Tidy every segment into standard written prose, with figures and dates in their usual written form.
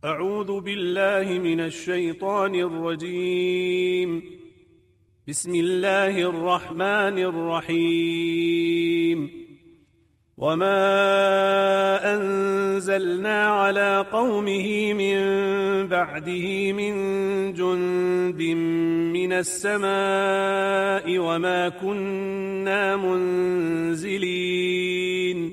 أعوذ بالله من الشيطان الرجيم. بسم الله الرحمن الرحيم. وما أنزلنا على قومه من بعده من جند من السماء وما كنا منزلين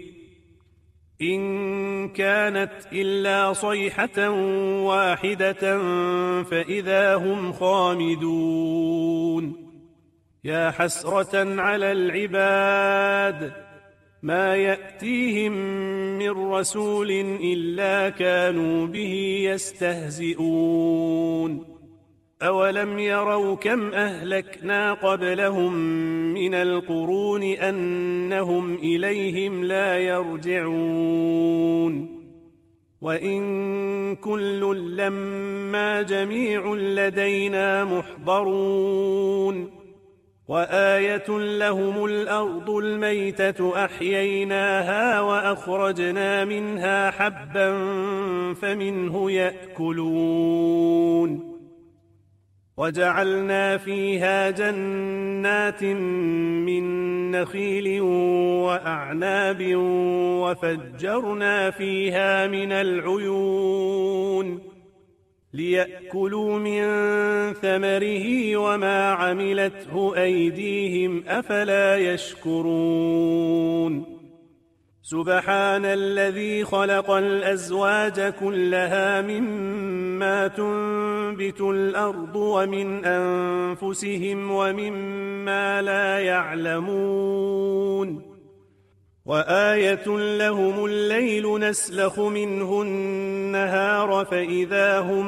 إن كانت إلا صيحة واحدة فإذا هم خامدون. يا حسرة على العباد ما يأتيهم من رسول إلا كانوا به يستهزئون. أولم يروا كم أهلكنا قبلهم من القرون أنهم إليهم لا يرجعون. وإن كل لما جميع لدينا محضرون. وآية لهم الأرض الميتة أحييناها وأخرجنا منها حبا فمنه يأكلون. وجعلنا فيها جنات من نخيل وأعناب وفجرنا فيها من العيون ليأكلوا من ثمره وما عملته أيديهم أفلا يشكرون. سبحان الذي خلق الأزواج كلها مما تنبت الأرض ومن أنفسهم ومما لا يعلمون. وآية لهم الليل نسلخ منه النهار فإذا هم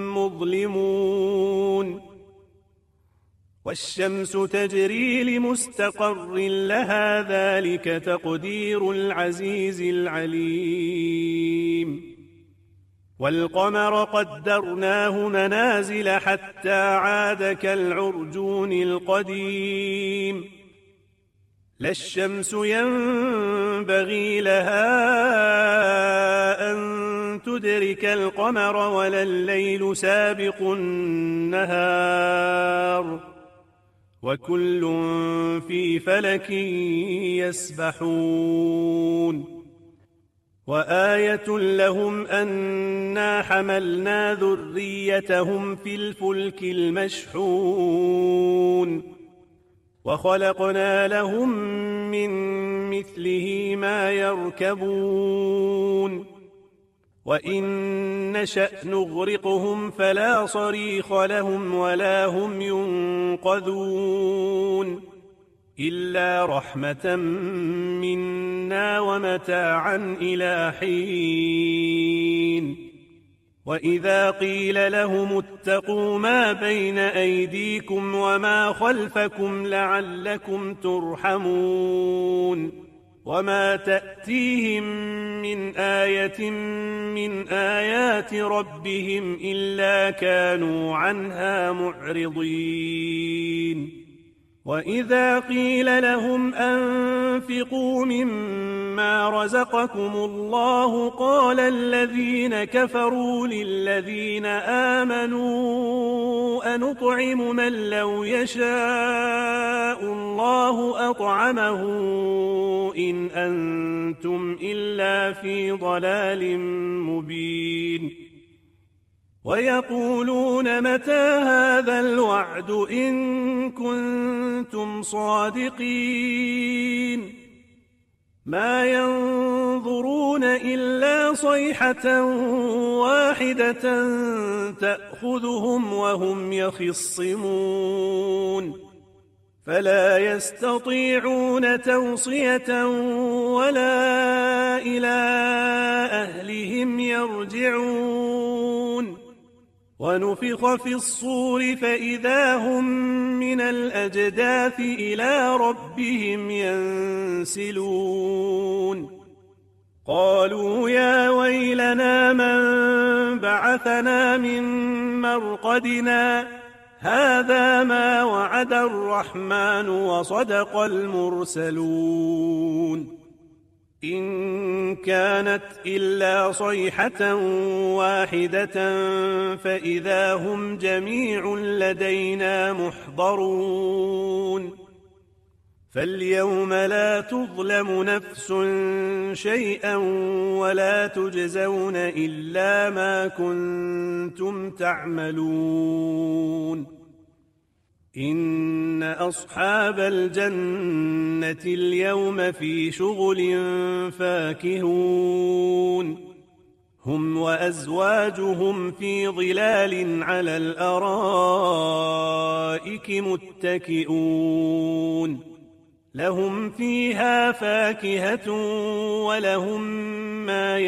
مظلمون. والشمس تجري لمستقر لها ذلك تقدير العزيز العليم. والقمر قدرناه منازل حتى عاد كالعرجون القديم. لا الشمس ينبغي لها أن تدرك القمر ولا الليل سابق النهار وكل في فلك يسبحون. وآية لهم أنا حملنا ذريتهم في الفلك المشحون وخلقنا لهم من مثله ما يركبون. وإن نشأ نغرقهم فلا صريخ لهم ولا هم ينقذون إلا رحمة منا ومتاعا إلى حين. وإذا قيل لهم اتقوا ما بين أيديكم وما خلفكم لعلكم ترحمون. وما تأتيهم من آية من آيات ربهم إلا كانوا عنها معرضين. وإذا قيل لهم أنفقوا مما رزقكم الله قال الذين كفروا للذين آمنوا أنطعم من لو يشاء الله أطعمه إن أنتم إلا في ضلال مبين. ويقولون متى هذا الوعد إن كنتم صادقين. ما ينظرون إلا صيحة واحدة تأخذهم وهم يخصمون فلا يستطيعون توصية ولا إلى أهلهم يرجعون. ونفخ في الصور فإذا هم من الأجداث إلى ربهم ينسلون. قالوا يا ويلنا من بعثنا من مرقدنا هذا ما وعد الرحمن وصدق المرسلون. إن كانت إلا صيحة واحدة فإذا هم جميع لدينا محضرون فاليوم لا تظلم نفس شيئا ولا تجزون إلا ما كنتم تعملون إن أصحاب الجنة اليوم في شغل فاكهون هم وأزواجهم في ظلال على الأرائك متكئون لهم فيها فاكهة ولهم ما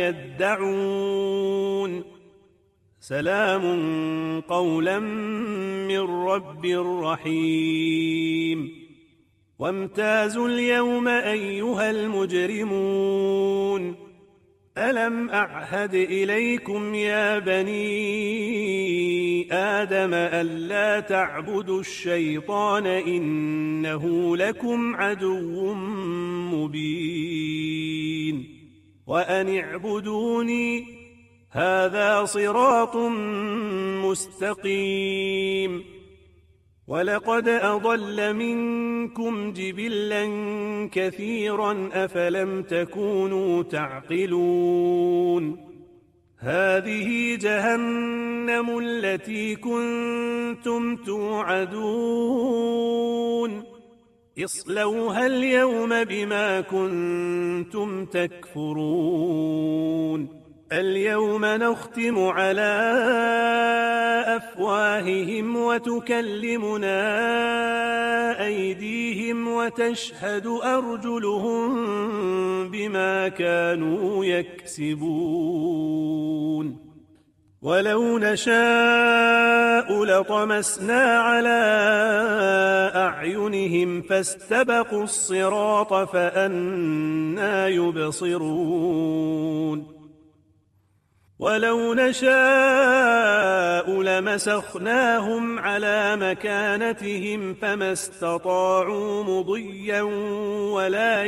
يدعون سلام قولا من رب رحيم وامتازوا اليوم أيها المجرمون ألم أعهد إليكم يا بني آدم ألا تعبدوا الشيطان إنه لكم عدو مبين وأن اعبدوني هذا صراط مستقيم ولقد أضل منكم جبلا كثيرا أفلم تكونوا تعقلون هذه جهنم التي كنتم توعدون اصلوها اليوم بما كنتم تكفرون اليوم نختم على أفواههم وتكلمنا أيديهم وتشهد أرجلهم بما كانوا يكسبون ولو نشاء لطمسنا على أعينهم فاستبقوا الصراط فأنى يبصرون ولو نشاء لمسخناهم على مكانتهم فما استطاعوا مضيا ولا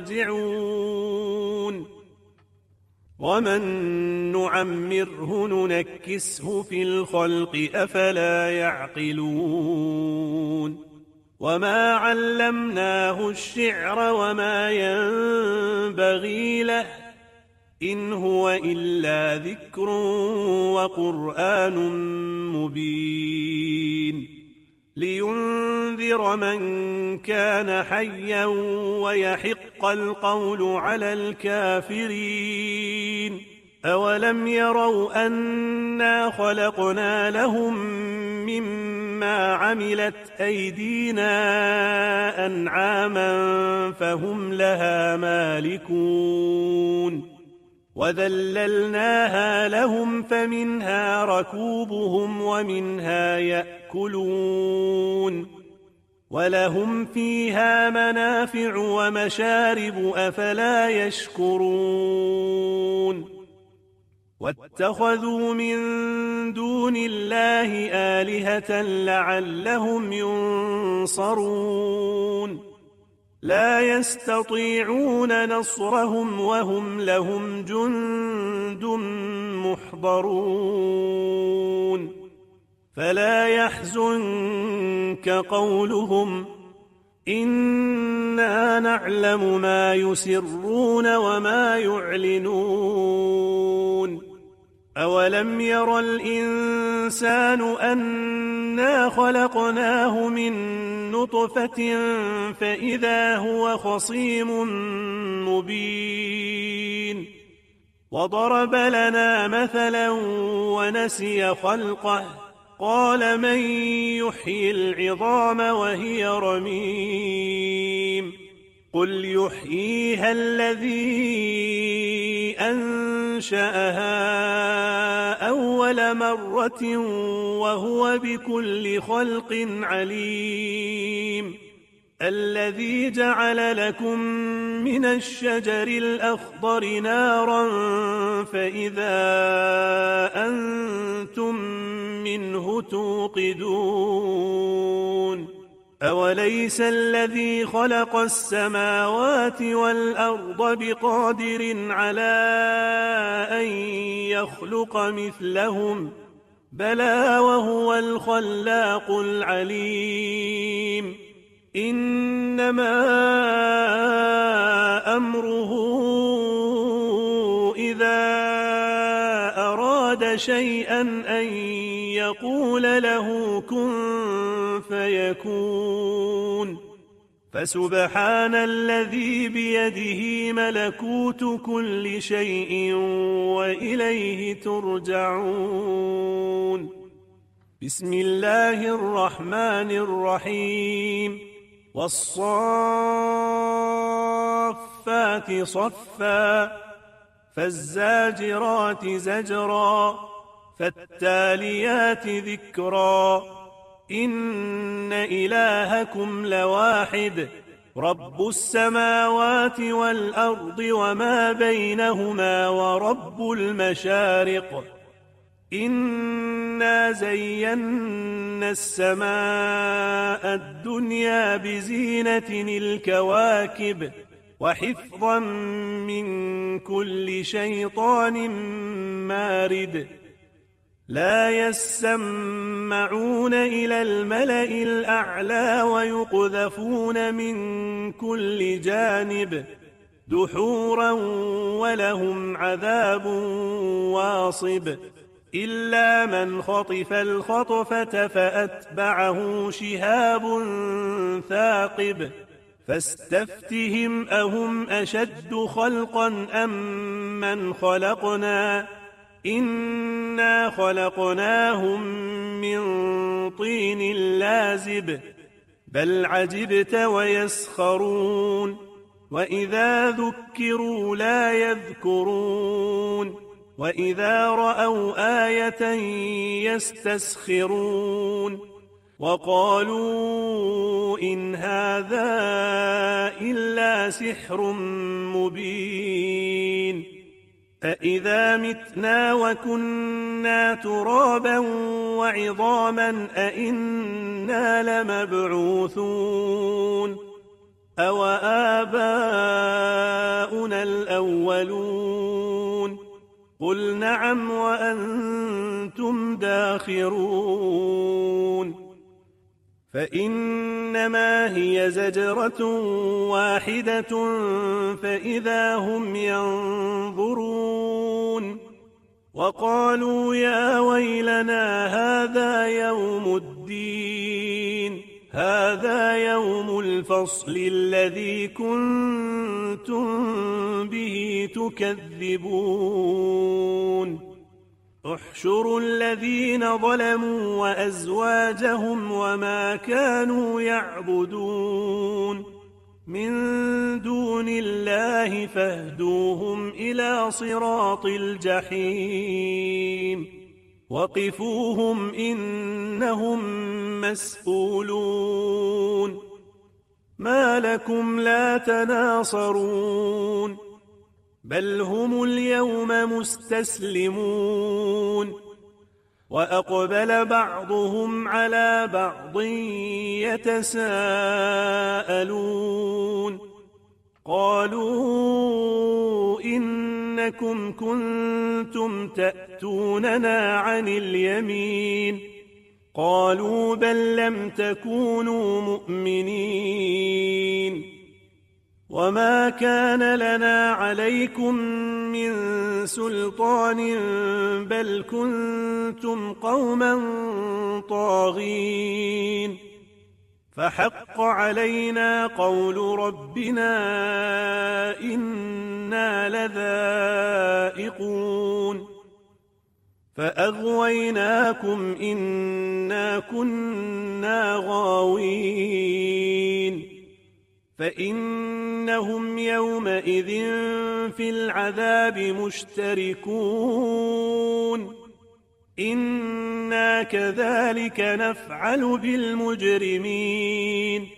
يرجعون ومن نعمره ننكسه في الخلق أفلا يعقلون وما علمناه الشعر وما ينبغي له إن هو إلا ذكر وقرآن مبين لينذر من كان حيا ويحق القول على الكافرين أولم يروا أنا خلقنا لهم مما عملت أيدينا أنعاما فهم لها مالكون وذللناها لهم فمنها ركوبهم ومنها يأكلون ولهم فيها منافع ومشارب أفلا يشكرون واتخذوا من دون الله آلهة لعلهم ينصرون لا يستطيعون نصرهم وهم لهم جند محضرون فلا يحزنك قولهم إنا نعلم ما يسرون وما يعلنون أولم ير الإنسان أنا خلقناه من نطفة فإذا هو خصيم مبين وضرب لنا مثلا ونسي خلقه قال من يحيي العظام وهي رميم قل يحييها الذي أنشأها أول مرة وهو بكل خلق عليم الذي جعل لكم من الشجر الأخضر نارا فإذا أنتم منه توقدون أوليس الذي خلق السماوات والأرض بقادر على أن يخلق مثلهم بلى وهو الخلاق العليم إنما أمره إذا أراد شيئا أن يقول له كن فيكون فسبحان الذي بيده ملكوت كل شيء وإليه ترجعون بسم الله الرحمن الرحيم والصافات صفا فالزاجرات زجرا فالتاليات ذكرا إن إلهكم لواحد رب السماوات والأرض وما بينهما ورب المشارق إنا زينا السماء الدنيا بزينة الكواكب وحفظا من كل شيطان مارد لا يسمعون إلى الملأ الأعلى ويقذفون من كل جانب دحورا ولهم عذاب واصب إلا من خطف الخطفة فأتبعه شهاب ثاقب فاستفتهم أهم أشد خلقا أم من خلقنا إنا خلقناهم من طين لازب بل عجبت ويسخرون وإذا ذكروا لا يذكرون وإذا رأوا آية يستسخرون وقالوا إن هذا إلا سحر مبين أإذا متنا وكنا ترابا وعظاما أإنا لمبعوثون أو آباؤنا الأولون قل نعم وأنتم داخرون فإنما هي زجرة واحدة فإذا هم ينظرون وقالوا يا ويلنا هذا يوم الدين هذا يوم الفصل الذي كنتم به تكذبون احشروا الذين ظلموا وأزواجهم وما كانوا يعبدون من دون الله فاهدوهم إلى صراط الجحيم وقفوهم إنهم مسئولون ما لكم لا تناصرون بل هم اليوم مستسلمون وأقبل بعضهم على بعض يتساءلون قالوا إنكم كنتم تأتوننا عن اليمين قالوا بل لم تكونوا مؤمنين وما كان لنا عليكم من سلطان بل كنتم قوما طاغين فحق علينا قول ربنا إنا لذائقون فأغويناكم إنا كنا غاوين فإنهم يومئذ في العذاب مشتركون إنا كذلك نفعل بالمجرمين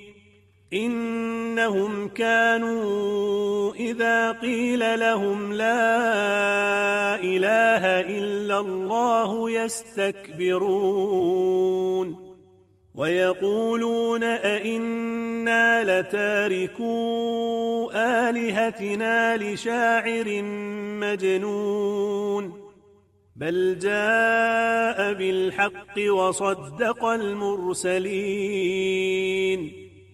إنهم كانوا إذا قيل لهم لا إله إلا الله يستكبرون ويقولون أئنا لتاركو آلهتنا لشاعر مجنون بل جاء بالحق وصدق المرسلين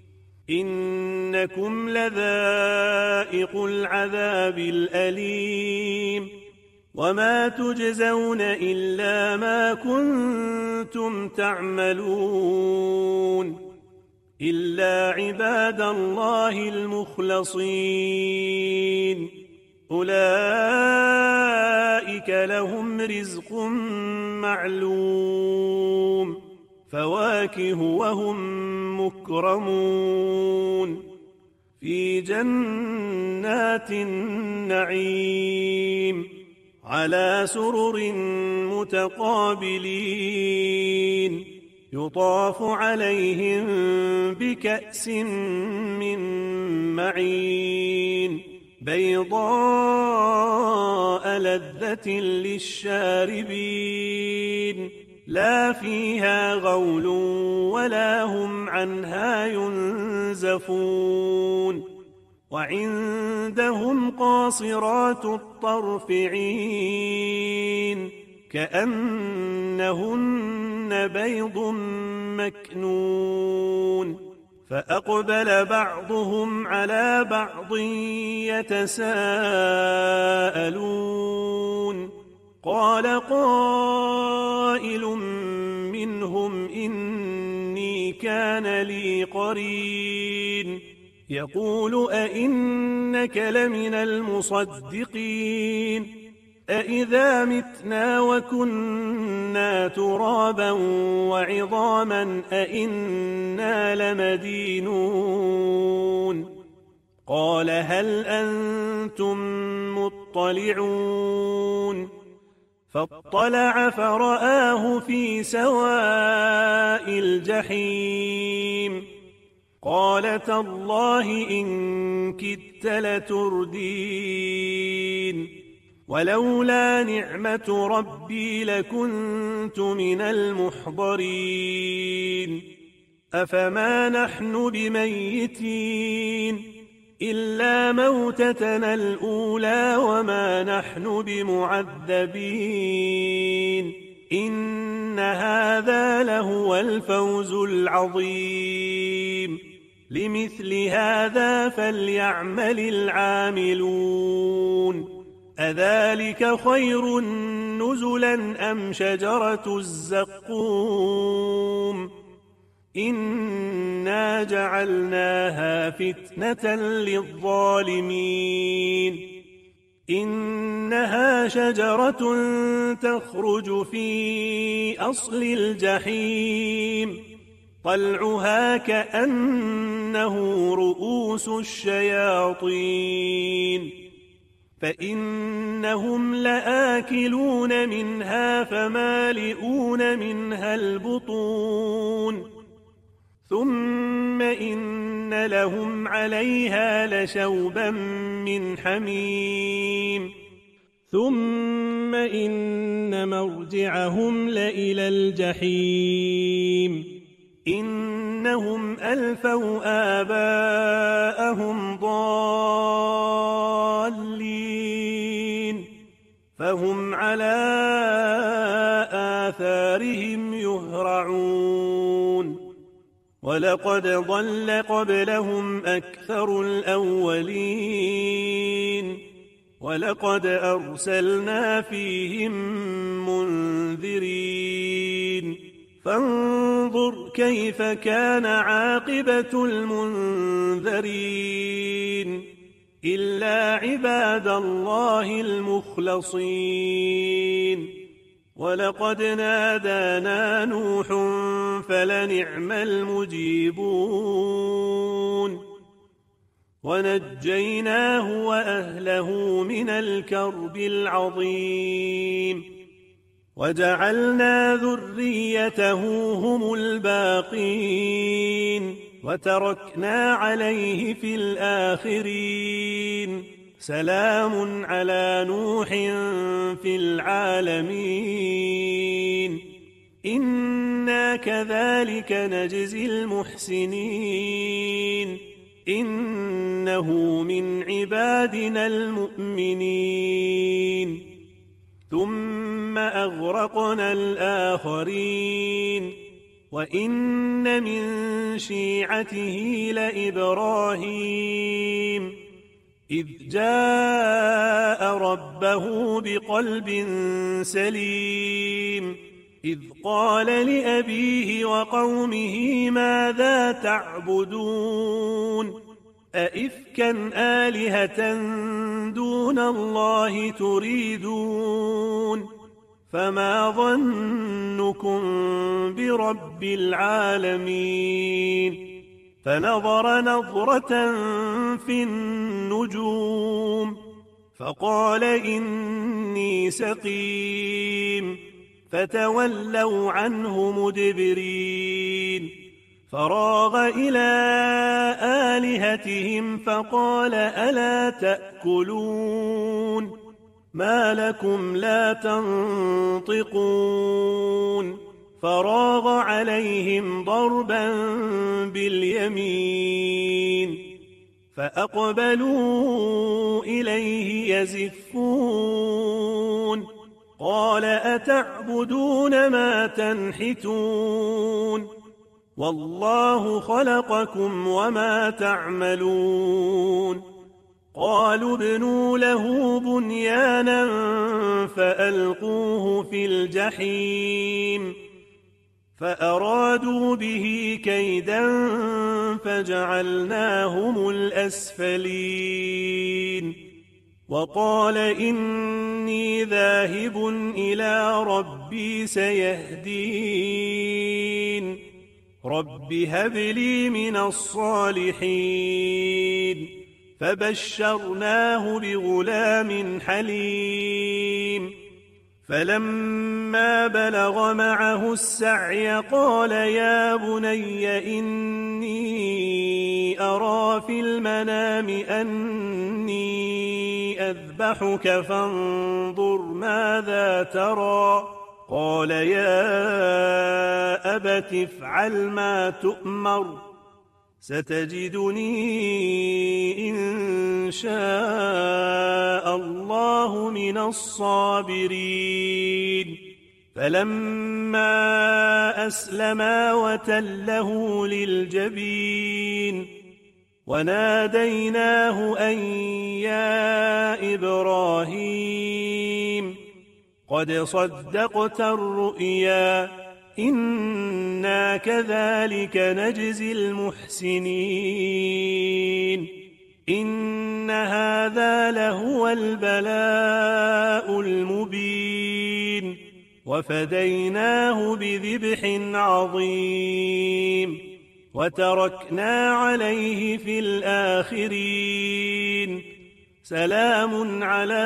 إنكم لذائقو العذاب الأليم وما تجزون إلا ما كنتم تعملون إلا عباد الله المخلصين أولئك لهم رزق معلوم فواكه وهم مكرمون في جنات النعيم على سرر متقابلين يطاف عليهم بكأس من معين بيضاء لذة للشاربين لا فيها غول ولا هم عنها ينزفون وعندهم قاصرات الطرف عين كأنهن بيض مكنون فأقبل بعضهم على بعض يتساءلون قال قائل منهم إني كان لي قرين يقول أئنك لمن المصدقين أئذا متنا وكنا ترابا وعظاما أئنا لمدينون قال هل أنتم مطلعون فاطلع فرآه في سواء الجحيم قال تالله إن كدت لتردين ولولا نعمة ربي لكنت من المحضرين أفما نحن بميتين إلا موتتنا الأولى وما نحن بمعذبين إن هذا لهو الفوز العظيم لمثل هذا فليعمل العاملون أذلك خير نزلا أم شجرة الزقوم إنا جعلناها فتنة للظالمين إنها شجرة تخرج في أصل الجحيم طلعها كأنه رؤوس الشياطين فإنهم لآكلون منها فمالئون منها البطون ثم إن لهم عليها لشوبا من حميم ثم إن مرجعهم لإلى الجحيم إنهم ألفوا آباءهم ضالين فهم على آثارهم يهرعون ولقد ضل قبلهم أكثر الأولين ولقد أرسلنا فيهم منذرين فانظر كيف كان عاقبة المنذرين إلا عباد الله المخلصين ولقد نادانا نوح فلنعم المجيبون ونجيناه وأهله من الكرب العظيم وجعلنا ذريته هم الباقين وتركنا عليه في الآخرين سلام على نوح في العالمين إنا كذلك نجزي المحسنين إنه من عبادنا المؤمنين ثم أغرقنا الآخرين وإن من شيعته لإبراهيم إذ جاء ربه بقلب سليم إذ قال لأبيه وقومه ماذا تعبدون أئفكا آلهة دون الله تريدون فما ظنكم برب العالمين فنظر نظرة في النجوم فقال إني سقيم فتولوا عنه مدبرين فراغ إلى آلهتهم فقال ألا تأكلون ما لكم لا تنطقون فراغ عليهم ضربا باليمين فأقبلوا إليه يزفون قال أتعبدون ما تنحتون والله خلقكم وما تعملون قالوا ابنوا له بنيانا فألقوه في الجحيم فأرادوا به كيدا فجعلناهم الأسفلين وقال إني ذاهب إلى ربي سيهدين رب هب لي من الصالحين فبشرناه بغلام حليم فلما بلغ معه السعي قال يا بني إني أرى في المنام أني أذبحك فانظر ماذا ترى قال يا أبت افعل ما تؤمر ستجدني إن شاء الله من الصابرين فلما أسلما وتله للجبين وناديناه أن يا إبراهيم قد صدقت الرؤيا إنا كذلك نجزي المحسنين إن هذا لهو البلاء المبين وفديناه بذبح عظيم وتركنا عليه في الآخرين سلام على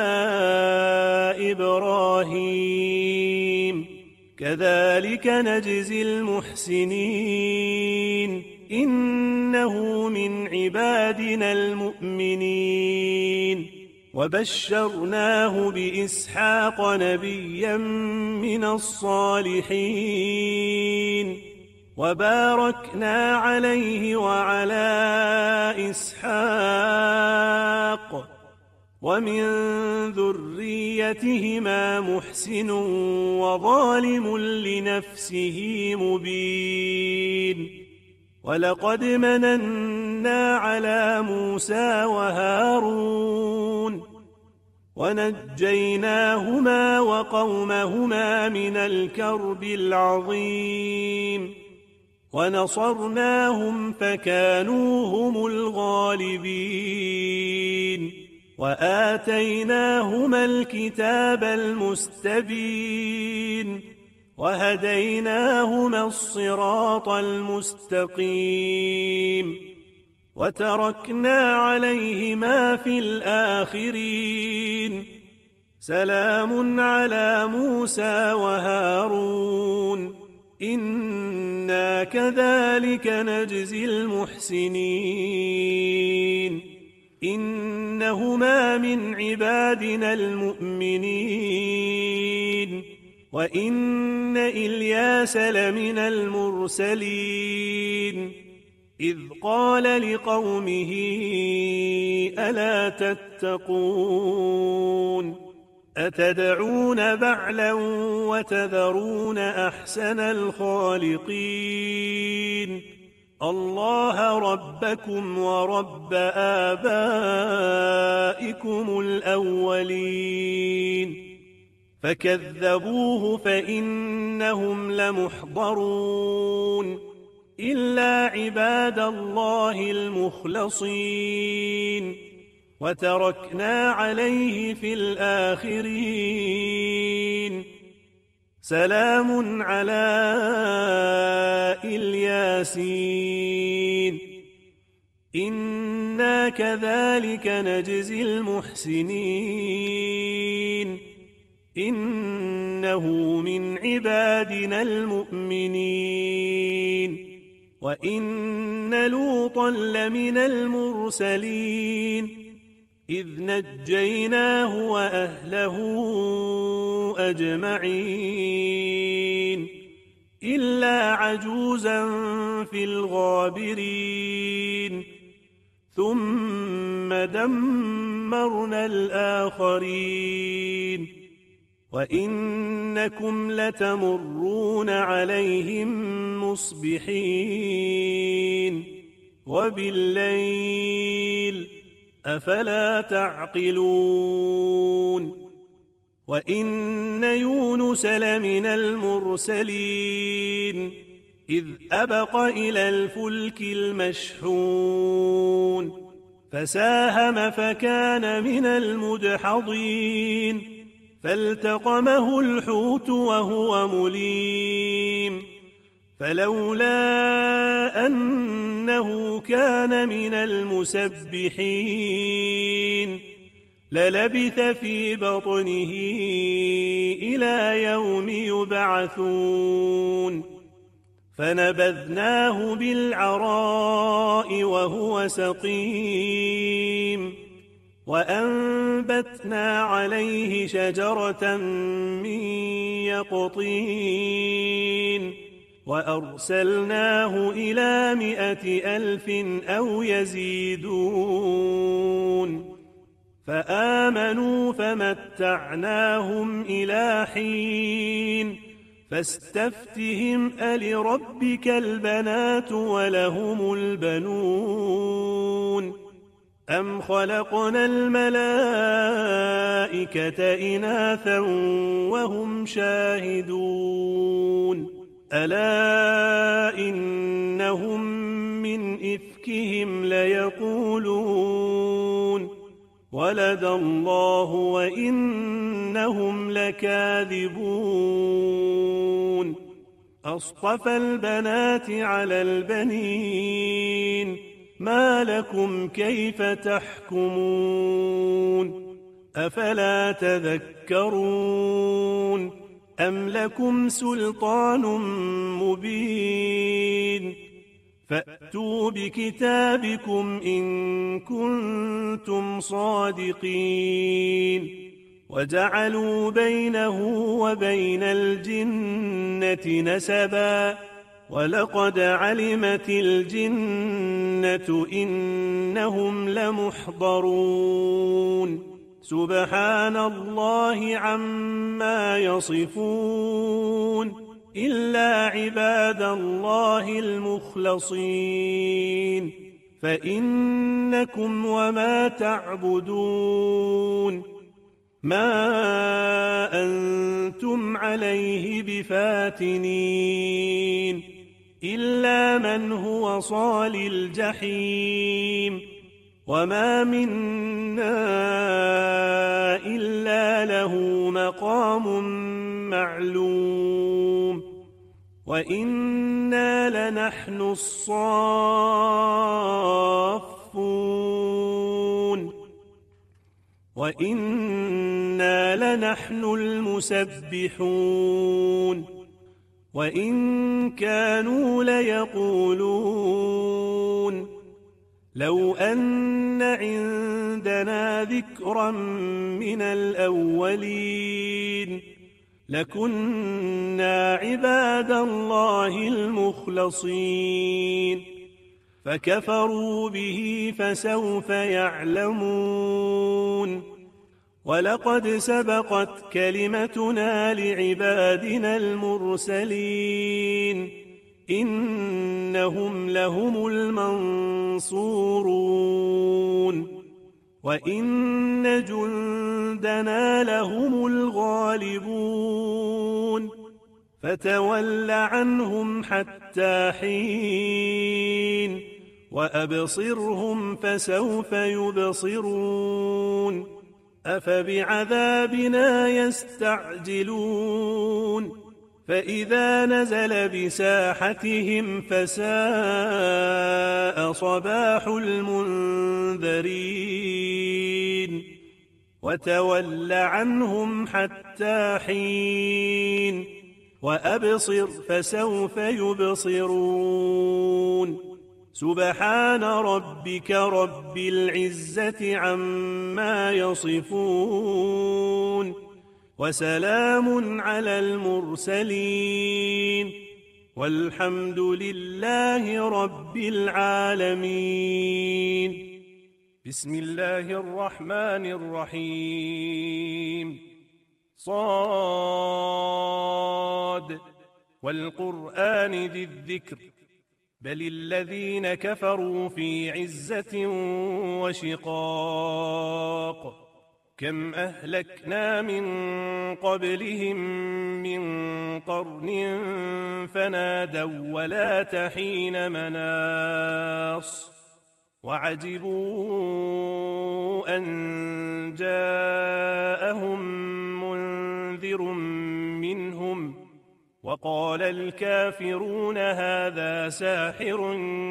إبراهيم كذلك نجزي المحسنين إنه من عبادنا المؤمنين وبشرناه بإسحاق نبيا من الصالحين وباركنا عليه وعلى إسحاق ومن ذريتهما محسن وظالم لنفسه مبين ولقد مننا على موسى وهارون ونجيناهما وقومهما من الكرب العظيم ونصرناهم فكانوا هم الغالبين وآتيناهما الكتاب المستبين وهديناهما الصراط المستقيم وتركنا عليهما في الآخرين سلام على موسى وهارون إنا كذلك نجزي المحسنين إنهما من عبادنا المؤمنين وإن إلياس لمن المرسلين إذ قال لقومه ألا تتقون أتدعون بعلا وتذرون أحسن الخالقين الله ربكم ورب آبائكم الأولين فكذبوه فإنهم لمحضرون إلا عباد الله المخلصين وتركنا عليه في الآخرين سلام على الياسين إنا كذلك نجزي المحسنين إنه من عبادنا المؤمنين وإن لوطا لمن المرسلين إذ نجيناه وأهله أجمعين إلا عجوزا في الغابرين ثم دمرنا الآخرين وإنكم لتمرون عليهم مصبحين وبالليل أفلا تعقلون وإن يونس لمن المرسلين إذ أبق إلى الفلك المشحون فساهم فكان من المدحضين فالتقمه الحوت وهو مليم فلولا أنه كان من المسبحين للبث في بطنه إلى يوم يبعثون فنبذناه بالعراء وهو سقيم وأنبتنا عليه شجرة من يقطين وأرسلناه إلى 100,000 أو يزيدون فآمنوا فمتعناهم إلى حين فاستفتهم ألربك البنات ولهم البنون أم خلقنا الملائكة إناثا وهم شاهدون ألا إنهم من إفكهم ليقولون ولد الله وإنهم لكاذبون أصطفى البنات على البنين ما لكم كيف تحكمون أفلا تذكرون أم لكم سلطان مبين فأتوا بكتابكم إن كنتم صادقين وجعلوا بينه وبين الجنة نسبا ولقد علمت الجنة إنهم لمحضرون سبحان الله عما يصفون إلا عباد الله المخلصين فإنكم وما تعبدون ما أنتم عليه بفاتنين إلا من هو صال الجحيم وما منا إلا له مقام معلوم وإنا لنحن الصافون وإنا لنحن المسبحون وإن كانوا ليقولون لو أن عندنا ذكرا من الأولين لكنا عباد الله المخلصين فكفروا به فسوف يعلمون ولقد سبقت كلمتنا لعبادنا المرسلين إنهم لهم المنصورون وإن جندنا لهم الغالبون فتول عنهم حتى حين وأبصرهم فسوف يبصرون أفبعذابنا يستعجلون فإذا نزل بساحتهم فساء صباح المنذرين وتول عنهم حتى حين وأبصر فسوف يبصرون سبحان ربك رب العزة عما يصفون وسلام على المرسلين والحمد لله رب العالمين. بسم الله الرحمن الرحيم. صاد والقرآن ذي الذكر بل الذين كفروا في عزة وشقاق كم أهلكنا من قبلهم من قرن فنادوا ولا حين مناص وعجبوا أن جاءهم منذر منهم وقال الكافرون هذا ساحر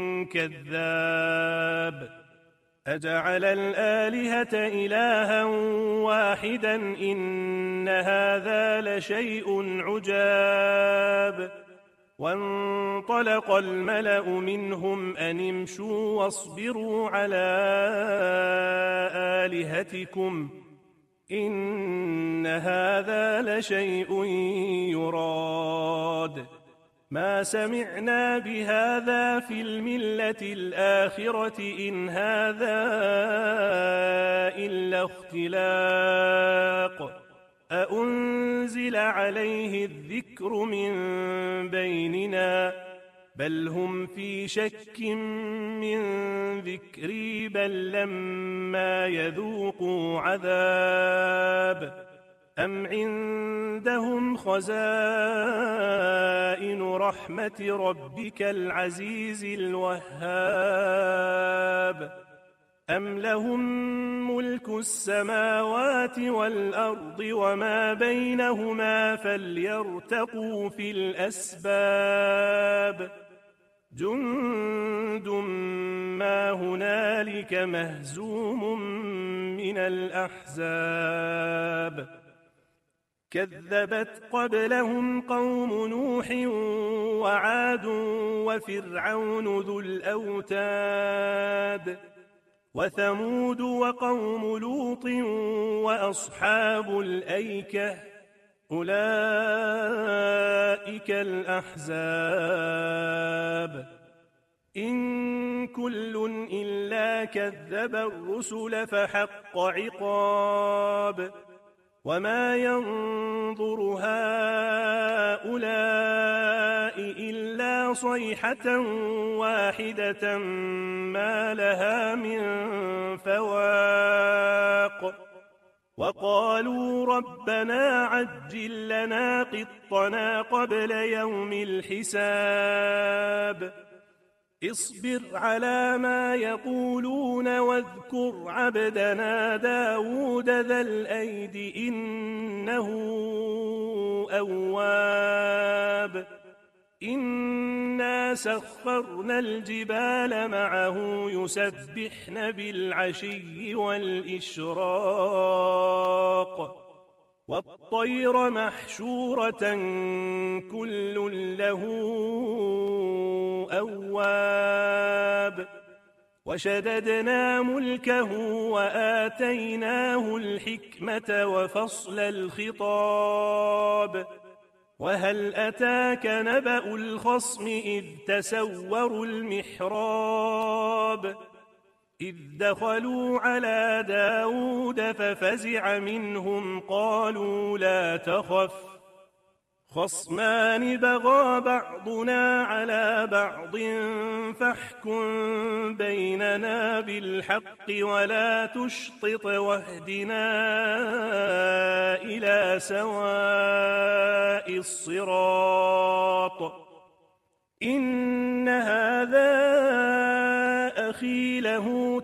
كذاب أجعل الآلهة إلها واحدا إن هذا لشيء عجاب وانطلق الملأ منهم أن امشوا واصبروا على آلهتكم إن هذا لشيء يراد ما سمعنا بهذا في الملة الآخرة إن هذا إلا اختلاق أأنزل عليه الذكر من بيننا بل هم في شك من ذكري بل لما يذوقوا عذاب أم عندهم خزائن رحمة ربك العزيز الوهاب أم لهم ملك السماوات والأرض وما بينهما فليرتقوا في الأسباب جند ما هنالك مهزوم من الأحزاب كذبت قبلهم قوم نوح وعاد وفرعون ذو الأوتاد وثمود وقوم لوط وأصحاب الأيكة أولئك الأحزاب إن كل إلا كذب الرسل فحق عقاب وما ينظر هؤلاء إلا صيحة واحدة ما لها من فواق وقالوا ربنا عجل لنا قطنا قبل يوم الحساب اصبر على ما يقولون واذكر عبدنا داود ذا الأيد إنه أواب إنا سخرنا الجبال معه يسبحن بالعشي والإشراق والطير محشورة كل له أواب وشددنا ملكه وآتيناه الحكمة وفصل الخطاب وهل أتاك نبأ الخصم إذ تسوروا المحراب إذ دخلوا على داود ففزع منهم قالوا لا تخف خصمان بغى بعضنا على بعض فاحكم بيننا بالحق ولا تشطط واهدنا إلى سواء الصراط إن هذا أخي له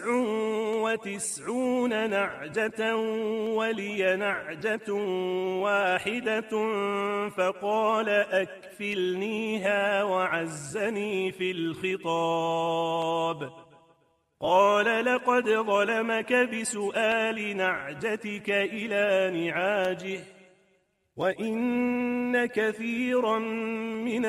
99 نعجة ولي نعجة واحدة فقال أكفلنيها وعزني في الخطاب قال لقد ظلمك بسؤال نعجتك إلى نعاجه وإن كثيرا من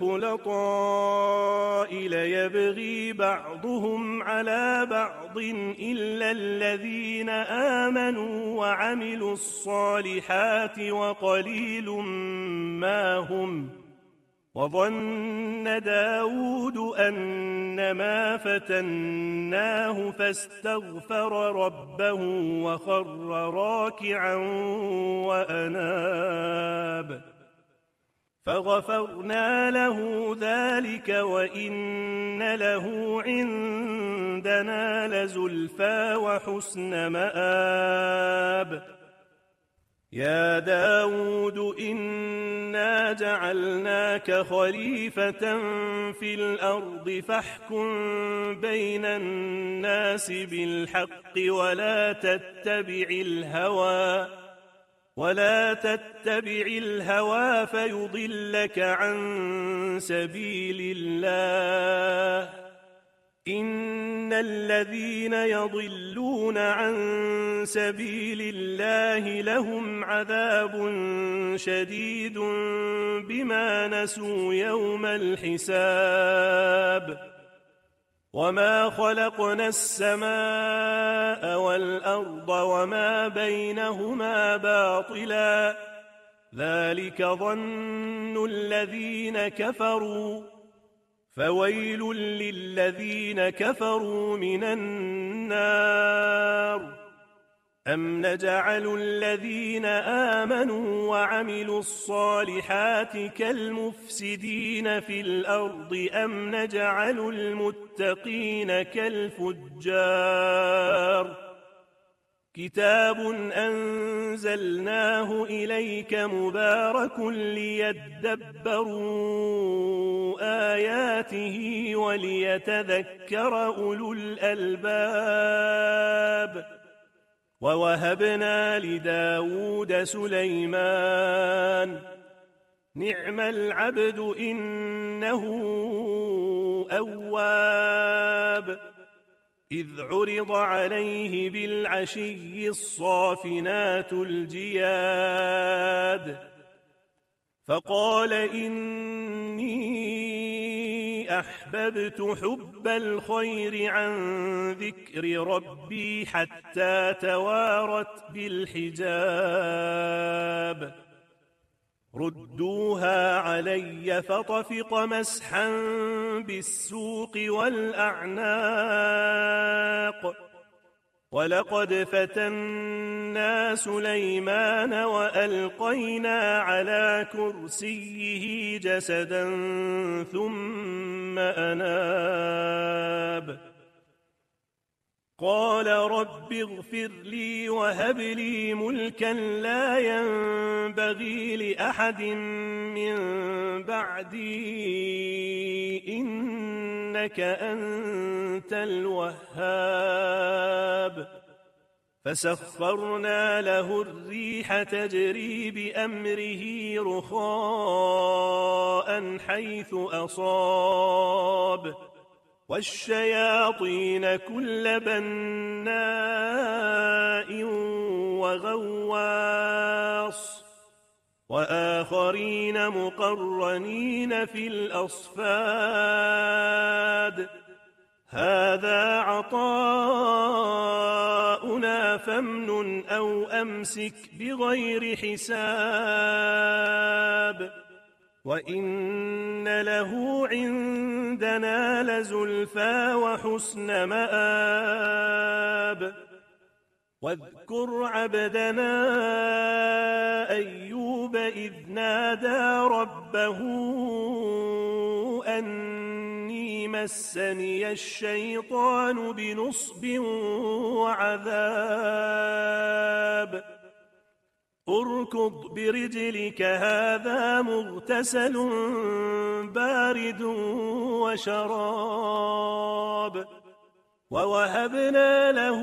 الخلطاء ليبغي بعضهم على بعض إلا الذين آمنوا وعملوا الصالحات وقليل ما هم وظن داود أنما فتناه فاستغفر ربه وخر راكعا وأناب فغفرنا له ذلك وإن له عندنا لزلفى وحسن مآب يا داود إنا جعلناك خليفة في الأرض فاحكم بين الناس بالحق ولا تتبع الهوى فيضلك عن سبيل الله إن الذين يضلون عن سبيل الله لهم عذاب شديد بما نسوا يوم الحساب وما خلقنا السماء والأرض وما بينهما باطلا ذلك ظن الذين كفروا فويل للذين كفروا من النار أم نجعل الذين آمنوا وعملوا الصالحات كالمفسدين في الأرض أم نجعل المتقين كالفجار كتاب أنزلناه إليك مبارك ليدبروا آياته وليتذكر أولو الألباب ووهبنا لداود سليمان نعم العبد إنه أواب إذ عرض عليه بالعشي الصافنات الجياد فقال إني أحببت حب الخير عن ذكر ربي حتى توارت بالحجاب ردوها علي فطفق مسحا بالسوق والأعناق ولقد فتنا سليمان وألقينا على كرسيه جسدا ثم أناب قال رب اغفر لي وهب لي ملكا لا ينبغي لأحد من بعدي إنك أنت الوهاب فسخرنا له الريح تجري بأمره رخاء حيث أصاب والشياطين كل بناء وغواص وآخرين مقرنين في الأصفاد هذا عطاؤنا فامنن أو أمسك بغير حساب وإن له عندنا لزلفى وحسن مآب واذكر عبدنا أيوب إذ نادى ربه أني مسني الشيطان بنصب وعذاب اركض برجلك هذا مغتسل بارد وشراب ووهبنا له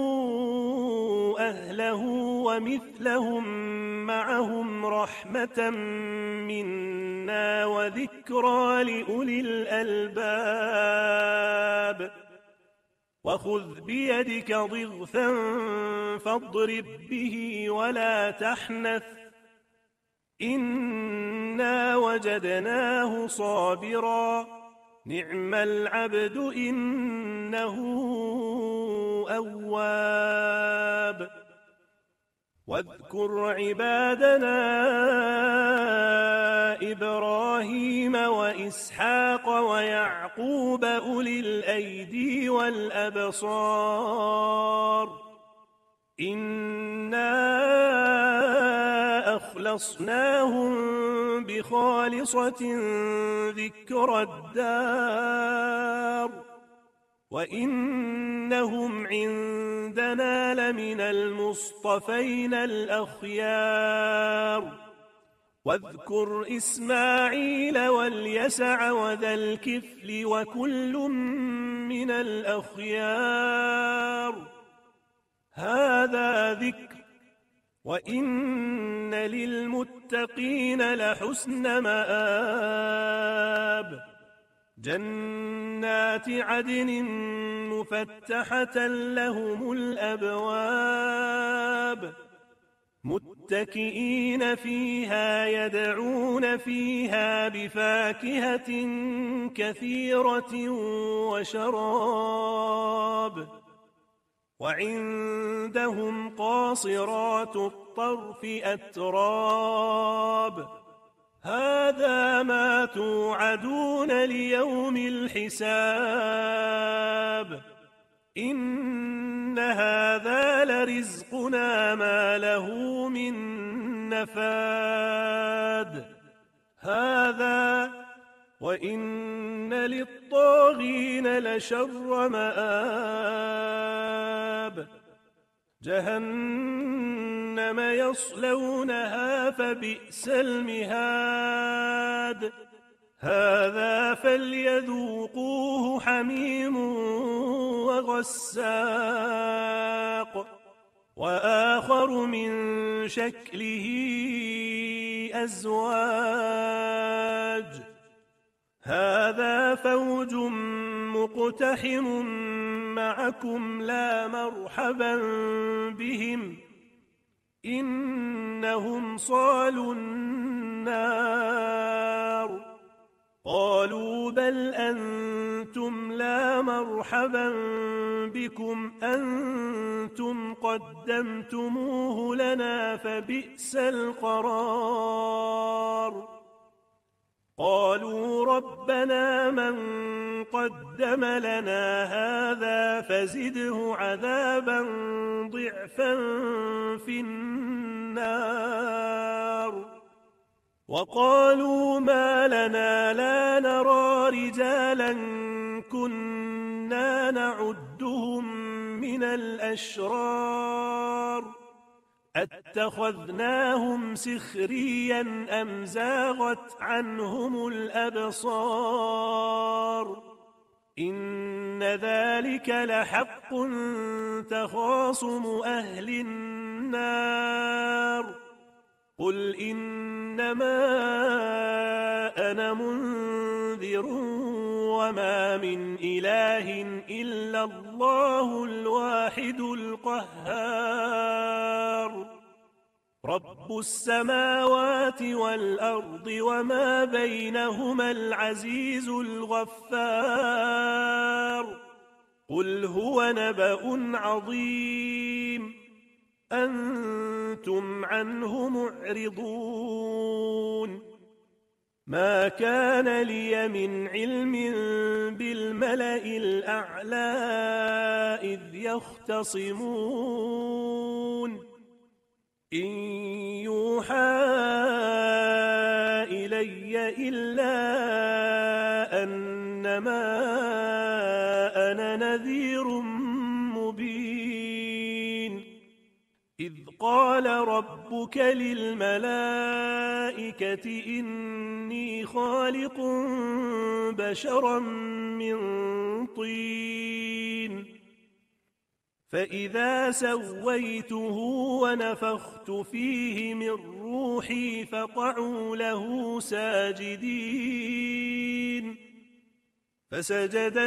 أهله ومثلهم معهم رحمة منا وذكرى لأولي الألباب وخذ بيدك ضغثا فاضرب به ولا تحنث إنا وجدناه صابرا نعم العبد إنه أواب واذكر عبادنا إبراهيم وإسحاق ويعقوب أولي الأيدي والأبصار إنا أخلصناهم بخالصة ذكر الدار وإنهم عندنا لمن المصطفين الأخيار واذكر إسماعيل واليسع وذا الكفل وكل من الأخيار هذا ذكر وإن للمتقين لحسن مآب جنات عدن مفتحة لهم الأبواب متكئين فيها يدعون فيها بفاكهة كثيرة وشراب وعندهم قاصرات الطرف أتراب هذا ما توعدون ليوم الحساب إن هذا لرزقنا ما له من نفاد هذا وإن للطاغين لشر مآب جهنم يصلونها فبئس المهاد هذا فليذوقوه حميم وغساق وآخر من شكله أزواج هذا فوج مقتحم معكم لا مرحبا بهم إنهم صالوا النار قالوا بل أنتم لا مرحبا بكم أنتم قدمتموه لنا فبئس القرار قالوا ربنا من قدم لنا هذا فزده عذابا ضعفا في النار وقالوا ما لنا لا نرى رجالا كنا نعدهم من الأشرار أتخذناهم سخريا أم زاغت عنهم الأبصار إن ذلك لحق تخاصم أهل النار قل إنما أنا منذر وما من إله إلا الله الواحد القهار رب السماوات والأرض وما بينهما العزيز الغفار قل هو نبأ عظيم أنتم عنه معرضون ما كان لي من علم بالملأ الأعلى إذ يختصمون إن يوحى إلي إلا أنما أنا نذير مبين إذ قال ربك للملائكة إني خالق بشرا من طين فإذا سويته ونفخت فيه من روحي فقعوا له ساجدين فسجد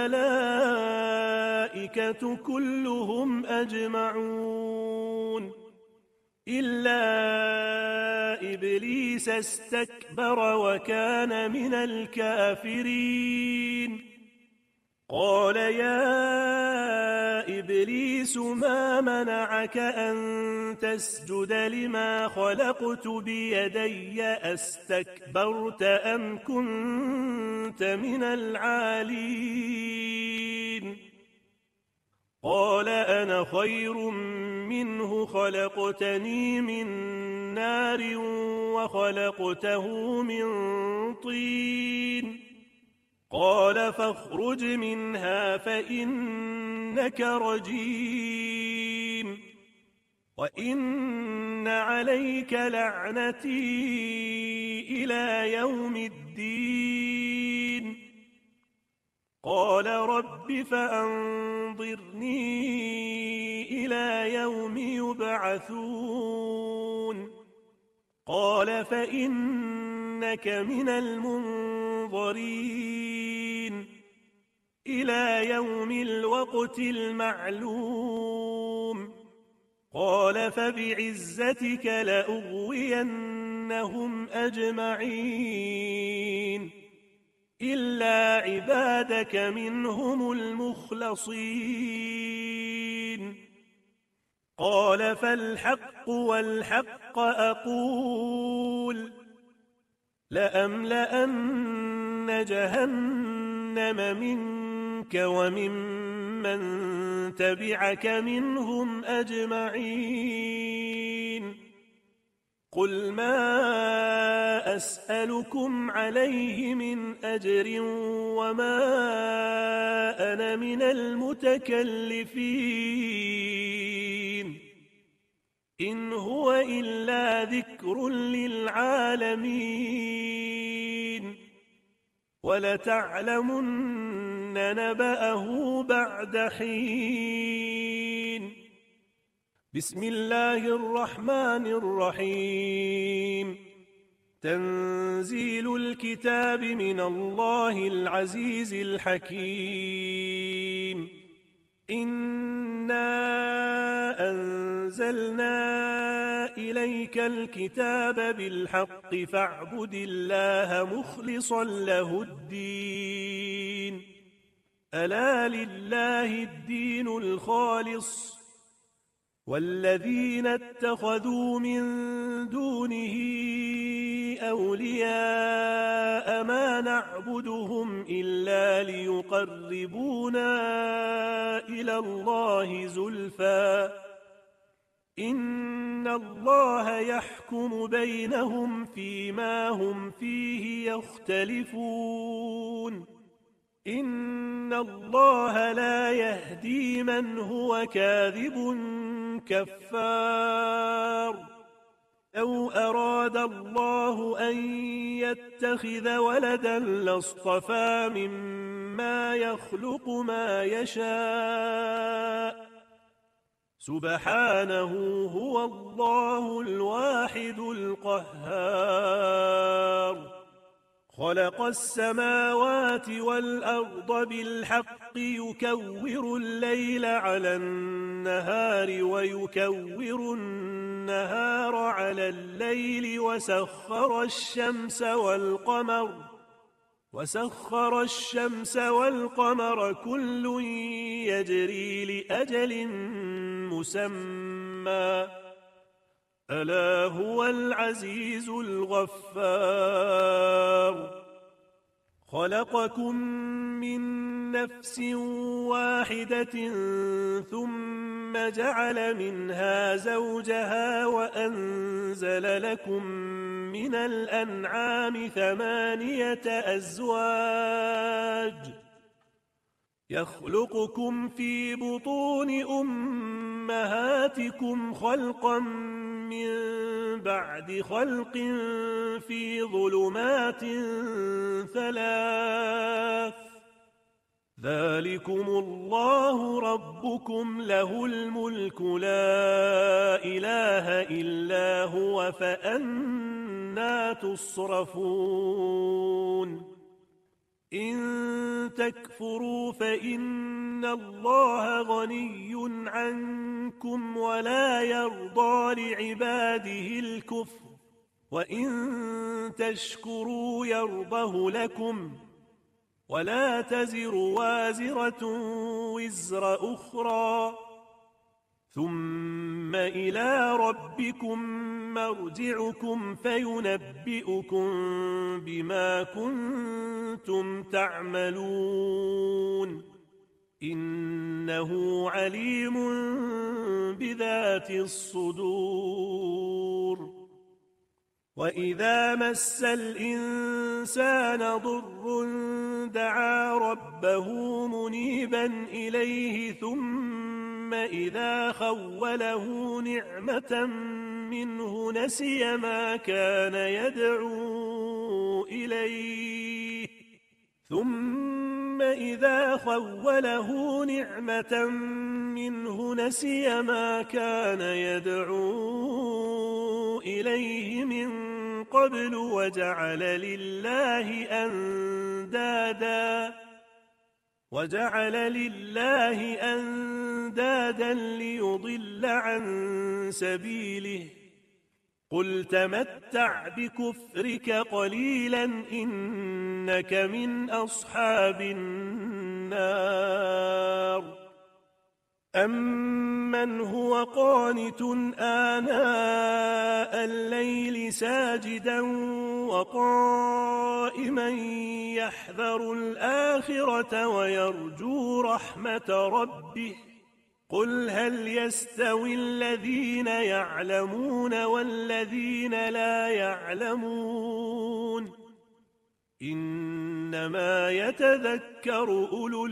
الملائكة كلهم أجمعون إلا إبليس استكبر وكان من الكافرين قال يا إبليس ما منعك أن تسجد لما خلقت بيدي أستكبرت أم كنت من العالين قال أنا خير منه خلقتني من نار وخلقته من طين قال فاخرج منها فإنك رجيم وإن عليك لعنتي إلى يوم الدين قال رب فأنظرني إلى يوم يبعثون قال فإنك من المنظرين إلى يوم الوقت المعلوم قال فبعزتك لأغوينهم أجمعين إلا عبادك منهم المخلصين قال فالحق والحق أقول لأملأن جهنم منك وممن تبعك منهم أجمعين قل ما أسألكم عليه من أجر وما أنا من المتكلفين إن هو إلا ذكر للعالمين ولتعلمن نبأه بعد حين بسم الله الرحمن الرحيم تنزيل الكتاب من الله العزيز الحكيم إنا أنزلنا إليك الكتاب بالحق فاعبد الله مخلصا له الدين ألا لله الدين الخالص والذين اتخذوا من دونه أولياء ما نعبدهم إلا ليقربونا إلى الله زلفى إن الله يحكم بينهم فيما هم فيه يختلفون إن الله لا يهدي من هو كاذب كفار أو أراد الله أن يتخذ ولدا لاصطفى مما يخلق ما يشاء سبحانه هو الله الواحد القهار خلق السماوات والأرض بالحق يكور الليل على النهار ويكور النهار على الليل وسخر الشمس والقمر وسخر الشمس والقمر كل يجري لأجل مسمى ألا هو العزيز الغفار خلقكم من نفس واحدة ثم جعل منها زوجها وأنزل لكم من الأنعام 8 أزواج يخلقكم في بطون أمهاتكم خلقا من بعد خلق في ظلمات 3 ذلكم الله ربكم له الملك لا إله إلا هو فأنى تصرفون إن تكفروا فإن الله غني عنكم ولا يرضى لعباده الكفر وإن تشكروا يرضه لكم ولا تزر وازرة وزر أخرى ثم إلى ربكم مرجعكم فينبئكم بما كنتم تعملون إنه عليم بذات الصدور وإذا مس الإنسان ضر دعا ربه منيبا إليه ثم إذا خوله نعمة منه نسي ما كان يدعو إليه من قبل وجعل لله أندادا ليضل عن سبيله قل تمتع بكفرك قليلا إنك من أصحاب النار أمن هو قانت آناء الليل ساجدا وقائما يحذر الآخرة ويرجو رحمة ربه قل هل يستوي الذين يعلمون والذين لا يعلمون إنما يتذكر أولو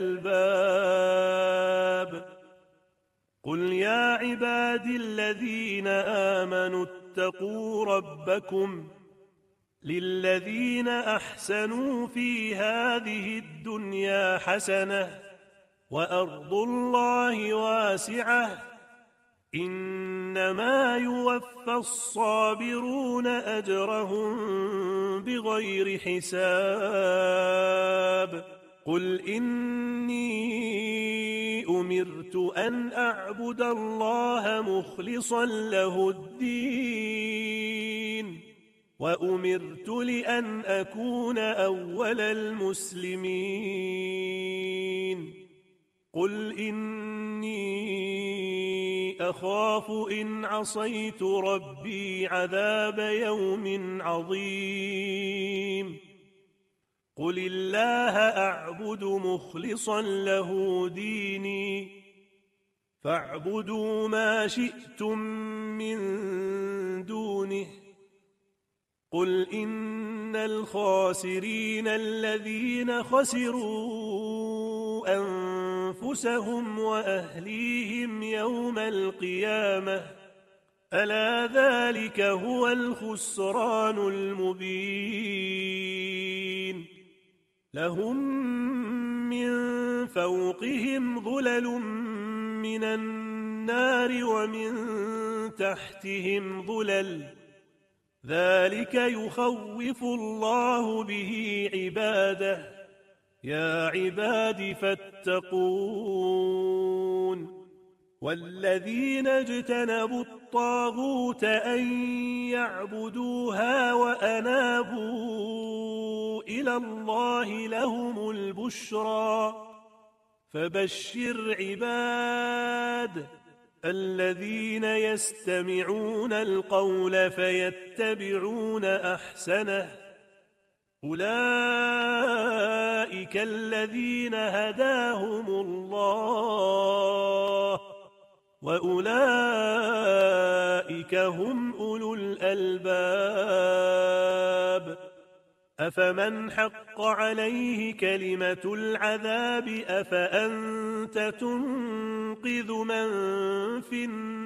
الألباب قل يا عبادي الذين آمنوا اتقوا ربكم للذين أحسنوا في هذه الدنيا حسنة وأرض الله واسعة إنما يوفى الصابرون أجرهم بغير حساب قل إني أمرت أن أعبد الله مخلصا له الدين وأمرت لأن أكون أول المسلمين قل إني أخاف إن عصيت ربي عذاب يوم عظيم قل الله أعبد مخلصا له ديني فاعبدوا ما شئتم من دونه قل إن الخاسرين الذين خسروا أنفسهم وأهليهم يوم القيامة ألا ذلك هو الخسران المبين لهم من فوقهم ظلل من النار ومن تحتهم ظلل ذلك يخوف الله به عباده يا عباد فاتقون والذين اجتنبوا الطاغوت أن يعبدوها وأنابوا إلى الله لهم البشرى فبشر عباد الذين يستمعون القول فيتبعون أحسنه أولئك الذين هداهم الله وأولئك هم أولو الألباب أفمن حق عليه كلمة العذاب أفأنت تنقذ من في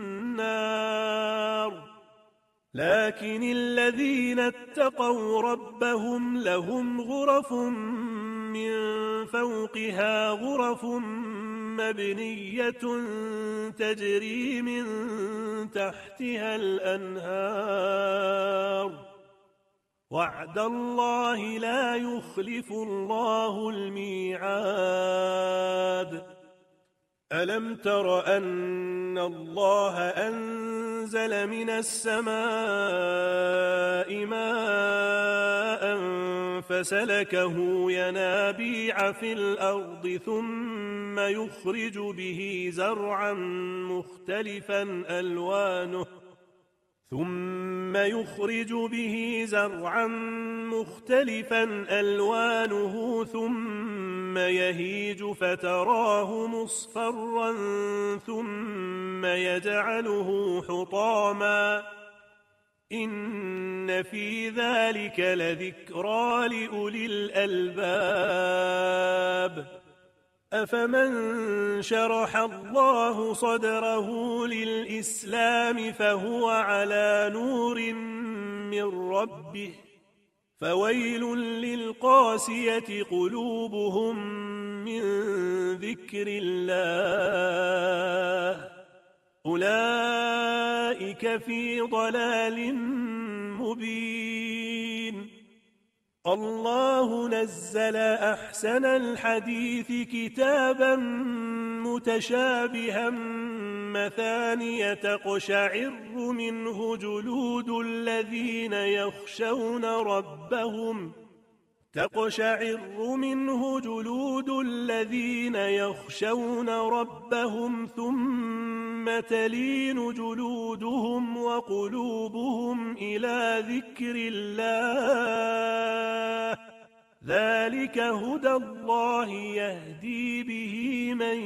النار لكن الذين اتقوا ربهم لهم غرف من فوقها غرف مبنية تجري من تحتها الأنهار وعد الله لا يخلف الله الميعاد ألم تر أن الله أنزل من السماء ماء فسلكه ينابيع في الأرض ثم يخرج به زرعا مختلفا ألوانه ثم يهيج فتراه مصفرا ثم يجعله حطاما إن في ذلك لذكرى لأولي الألباب أفمن شرح الله صدره للإسلام فهو على نور من ربه فويل للقاسية قلوبهم من ذكر الله أولئك في ضلال مبين الله نزل أحسن الحديث كتابا متشابها مثانية تقشعر منه جلود الذين يخشون ربهم ثم تلين جلودهم وقلوبهم إلى ذكر الله ذلك هدى الله يهدي به من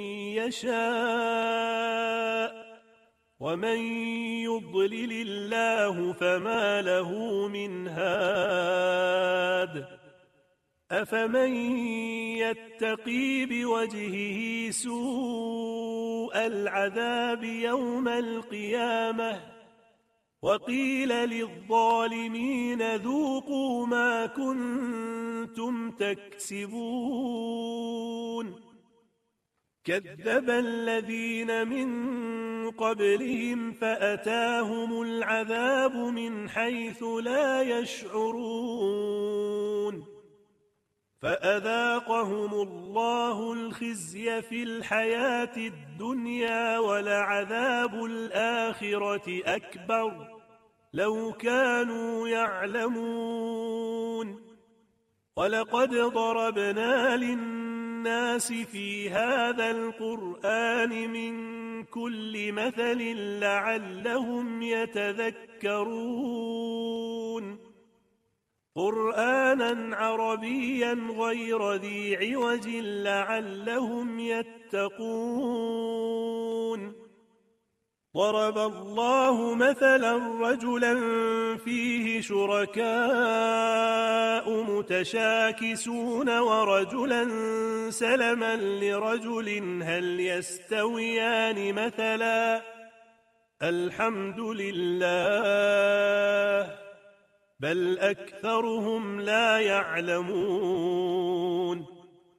يشاء ومن يضلل الله فما له من هاد أفمن يتقي بوجهه سوء العذاب يوم القيامة وقيل للظالمين ذوقوا ما كنتم تكسبون كذب الذين من قبلهم فأتاهم العذاب من حيث لا يشعرون فأذاقهم الله الخزي في الحياة الدنيا ولعذاب الآخرة أكبر لو كانوا يعلمون ولقد ضربنا للناس في هذا القرآن من كل مثل لعلهم يتذكرون قرآنا عربيا غير ذي عوج لعلهم يتقون ضرب الله مثلا رجلا فيه شركاء متشاكسون ورجلا سلما لرجل هل يستويان مثلا الحمد لله بل أكثرهم لا يعلمون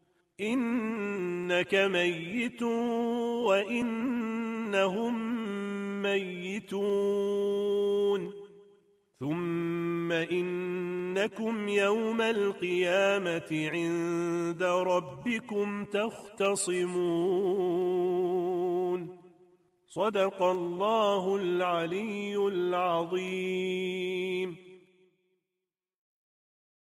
إنك ميت وإنهم ميتون ثم إنكم يوم القيامة عند ربكم تختصمون صدق الله العلي العظيم.